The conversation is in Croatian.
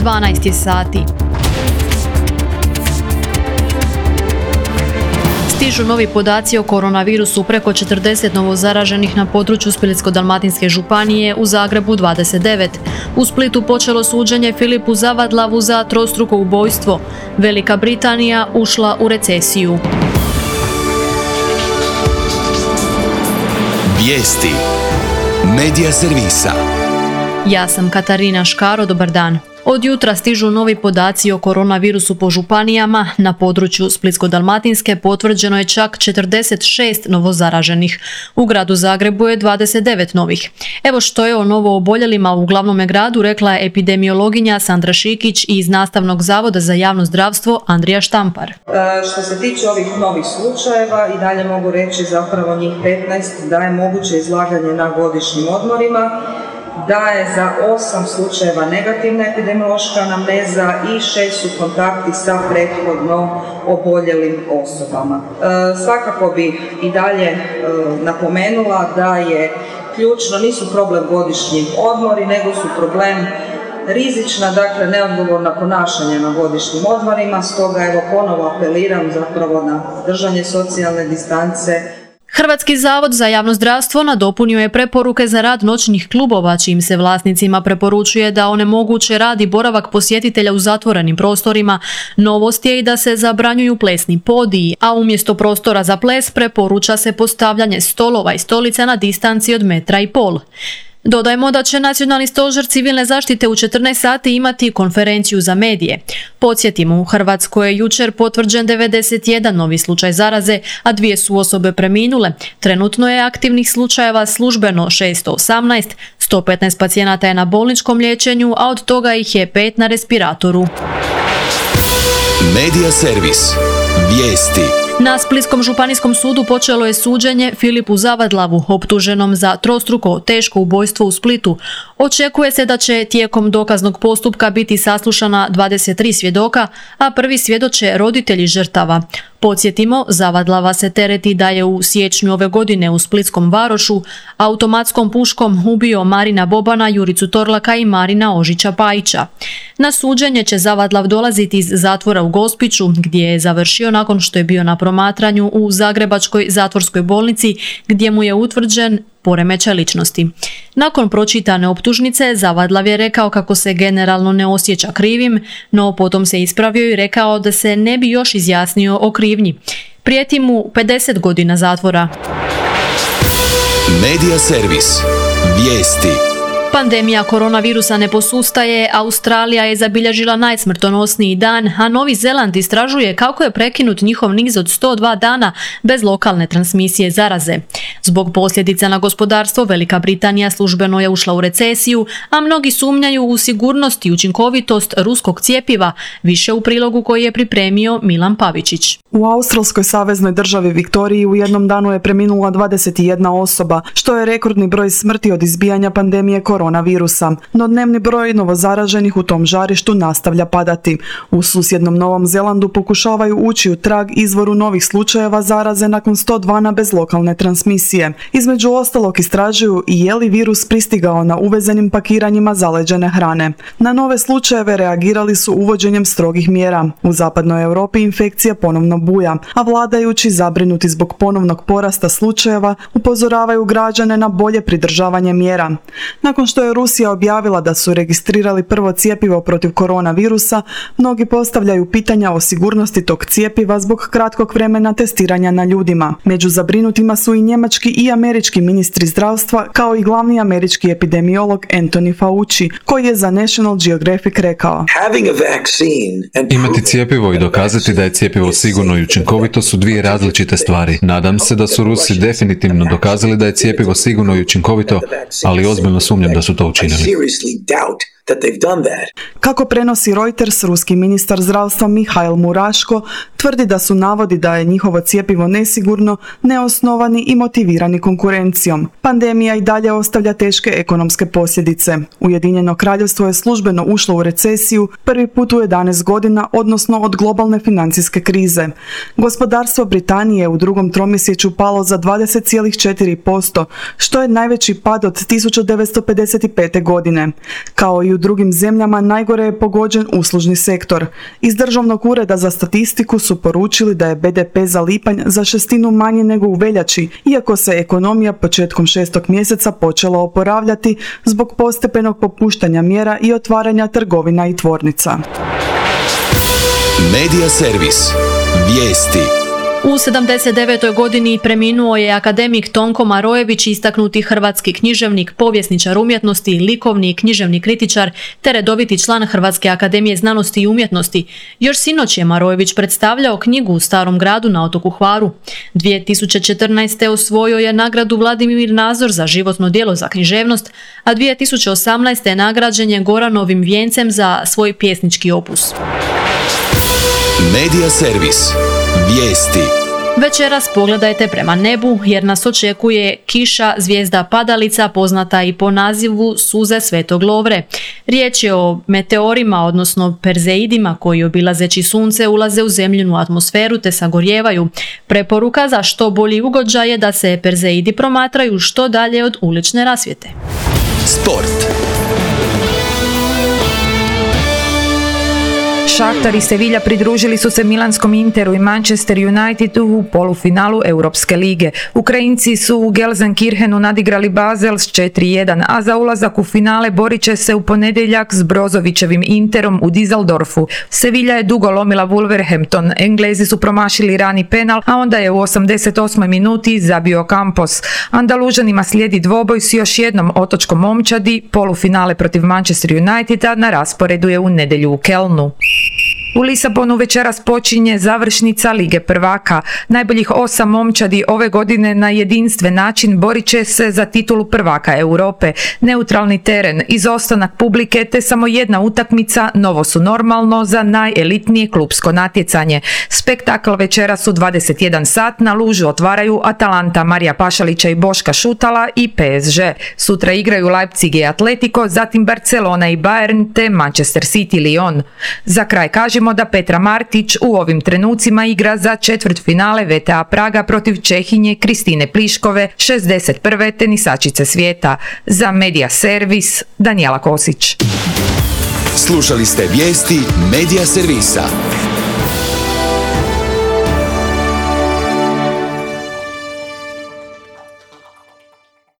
12 sati. Stižu novi podaci o koronavirusu, preko 40 novozaraženih na području Splitsko-dalmatinske županije, u Zagrebu 29. U Splitu počelo suđenje Filipu Zavadlavu za trostruko ubojstvo. Velika Britanija ušla u recesiju. Vijesti Medija servisa. Ja sam Katarina Škaro, dobar dan. Od jutra stižu novi podaci o koronavirusu po županijama. Na području Splitsko-dalmatinske potvrđeno je čak 46 novozaraženih. U gradu Zagrebu je 29 novih. Evo što je o novo oboljelima u glavnome gradu rekla je epidemiologinja Sandra Šikić iz Nastavnog zavoda za javno zdravstvo Andrija Štampar. Što se tiče ovih novih slučajeva, i dalje mogu reći zapravo njih 15 da je moguće izlaganje na godišnjim odmorima, da je za 8 slučajeva negativna epidemiološka anamneza i 6 su kontakti sa prethodno oboljelim osobama. Svakako bi i dalje napomenula da je ključno, nisu problem godišnji odmori, nego su problem rizična, dakle neodgovorna ponašanja na godišnjim odmorima, stoga evo ponovo apeliram zapravo na držanje socijalne distance. Hrvatski zavod za javno zdravstvo nadopunio je preporuke za rad noćnih klubova, čijim se vlasnicima preporučuje da onemoguće rad i boravak posjetitelja u zatvorenim prostorima. Novost je i da se zabranjuju plesni podiji, a umjesto prostora za ples preporuča se postavljanje stolova i stolica na distanci od 1,5 metra. Dodajmo da će Nacionalni stožer civilne zaštite u 14 sati imati konferenciju za medije. Podsjetimo, u Hrvatskoj je jučer potvrđen 91 novi slučaj zaraze, a 2 su osobe preminule. Trenutno je aktivnih slučajeva službeno 618, 115 pacijenata je na bolničkom liječenju, a od toga ih je 5 na respiratoru. Medija servis. Vijesti. Na Splitskom županijskom sudu počelo je suđenje Filipu Zavadlavu, optuženom za trostruko teško ubojstvo u Splitu. Očekuje se da će tijekom dokaznog postupka biti saslušana 23 svjedoka, a prvi svjedoče roditelji žrtava. Podsjetimo, Zavadlava se tereti da je u siječnju ove godine u Splitskom Varošu automatskom puškom ubio Marina Bobana, Juricu Torlaka i Marina Ožića Pajića. Na suđenje će Zavadlav dolaziti iz zatvora u Gospiću, gdje je završio nakon što je bio na promatranju u Zagrebačkoj zatvorskoj bolnici, gdje mu je utvrđen poremećaj ličnosti. Nakon pročitane optužnice, Zavadlav je rekao kako se generalno ne osjeća krivim, no potom se ispravio i rekao da se ne bi još izjasnio o krivnji. Prijeti mu 50 godina zatvora. Medija servis. Vijesti. Pandemija koronavirusa ne posustaje, Australija je zabilježila najsmrtonosniji dan, a Novi Zeland istražuje kako je prekinut njihov niz od 102 dana bez lokalne transmisije zaraze. Zbog posljedica na gospodarstvo, Velika Britanija službeno je ušla u recesiju, a mnogi sumnjaju u sigurnost i učinkovitost ruskog cjepiva, više u prilogu koji je pripremio Milan Pavičić. U australskoj saveznoj državi Viktoriji u jednom danu je preminula 21 osoba, što je rekordni broj smrti od izbijanja pandemije koronavirusa. No dnevni broj novozaraženih u tom žarištu nastavlja padati. U susjednom Novom Zelandu pokušavaju ući u trag izvoru novih slučajeva zaraze nakon 100 dana bez lokalne transmisije. Između ostalog istražuju i je li virus pristigao na uvezenim pakiranjima zaleđene hrane. Na nove slučajeve reagirali su uvođenjem strogih mjera. U zapadnoj Europi infekcija ponovno buja, a vladajući, zabrinuti zbog ponovnog porasta slučajeva, upozoravaju građane na bolje pridržavanje mjera. Nakon što je Rusija objavila da su registrirali prvo cjepivo protiv koronavirusa, mnogi postavljaju pitanja o sigurnosti tog cjepiva zbog kratkog vremena testiranja na ljudima. Među zabrinutima su i njemački i američki ministri zdravstva, kao i glavni američki epidemiolog Anthony Fauci, koji je za National Geographic rekao: Imati cjepivo i dokazati da je cjepivo sigurno i učinkovito su dvije različite stvari. Nadam se da su Rusi definitivno dokazali da je cjepivo sigurno i učinkovito, ali ozbiljno sumnjam da su to učinili. Kako prenosi Reuters, ruski ministar zdravstva Mihail Muraško tvrdi da su navodi da je njihovo cjepivo nesigurno, neosnovani i motivirani konkurencijom. Pandemija i dalje ostavlja teške ekonomske posljedice. Ujedinjeno kraljevstvo je službeno ušlo u recesiju prvi put u 11 godina, odnosno od globalne financijske krize. Gospodarstvo Britanije u drugom tromjesečju palo za 20,4%, što je najveći pad od 1955. godine. Kao i i u drugim zemljama najgore je pogođen uslužni sektor. Iz Državnog ureda za statistiku su poručili da je BDP za lipanj za 1/6 manji nego u veljači, iako se ekonomija početkom 6. mjeseca počela oporavljati zbog postepenog popuštanja mjera i otvaranja trgovina i tvornica. Medija servis. Vijesti. U 79. godini preminuo je akademik Tonko Marojević, istaknuti hrvatski književnik, povjesničar umjetnosti, likovni i književni kritičar te redoviti član Hrvatske akademije znanosti i umjetnosti. Još sinoć je Marojević predstavljao knjigu u Starom gradu na otoku Hvaru. 2014. osvojio je nagradu Vladimir Nazor za životno djelo za književnost, a 2018. nagrađen je Goranovim vijencem za svoj pjesnički opus. Medija servis. Vijesti. Večeras pogledajte prema nebu jer nas očekuje kiša, zvijezda padalica, poznata i po nazivu suze Svetog Lovre. Riječ je o meteorima, odnosno perzeidima koji obilazeći sunce ulaze u zemljinu atmosferu te sagorijevaju. Preporuka za što bolji ugođaj je da se perzeidi promatraju što dalje od ulične rasvjete. Sport. Šahtar i Sevilla pridružili su se Milanskom Interu i Manchester Unitedu u polufinalu Europske lige. Ukrajinci su u Gelsenkirchenu nadigrali Basel s 4:1, a za ulazak u finale borit će se u ponedjeljak s Brozovićevim Interom u Düsseldorfu. Sevilla je dugo lomila Wolverhampton, Englezi su promašili rani penal, a onda je u 88. minuti zabio Campos. Andalužanima slijedi dvoboj s još jednom otočkom momčadi, polufinale protiv Manchester Uniteda na rasporedu je u nedjelju u Kelnu. U Lisabonu večeras počinje završnica Lige prvaka. Najboljih 8 momčadi ove godine na jedinstven način borit će se za titulu prvaka Europe. Neutralni teren, izostanak publike te samo jedna utakmica novo su normalno za najelitnije klupsko natjecanje. Spektakl večeras u 21 sat na Lužu otvaraju Atalanta Marija Pašalića i Boška Šutala i PSG. Sutra igraju Leipzig i Atletico, zatim Barcelona i Bayern te Manchester City i Lyon. Za kraj kažemo da Petra Martić u ovim trenucima igra za četvrtfinale VTA Praga protiv Čehinje Kristine Pliškove, 61. tenisačice svijeta. Za Medija servis, Danijela Kosić. Slušali ste vijesti Medija servisa.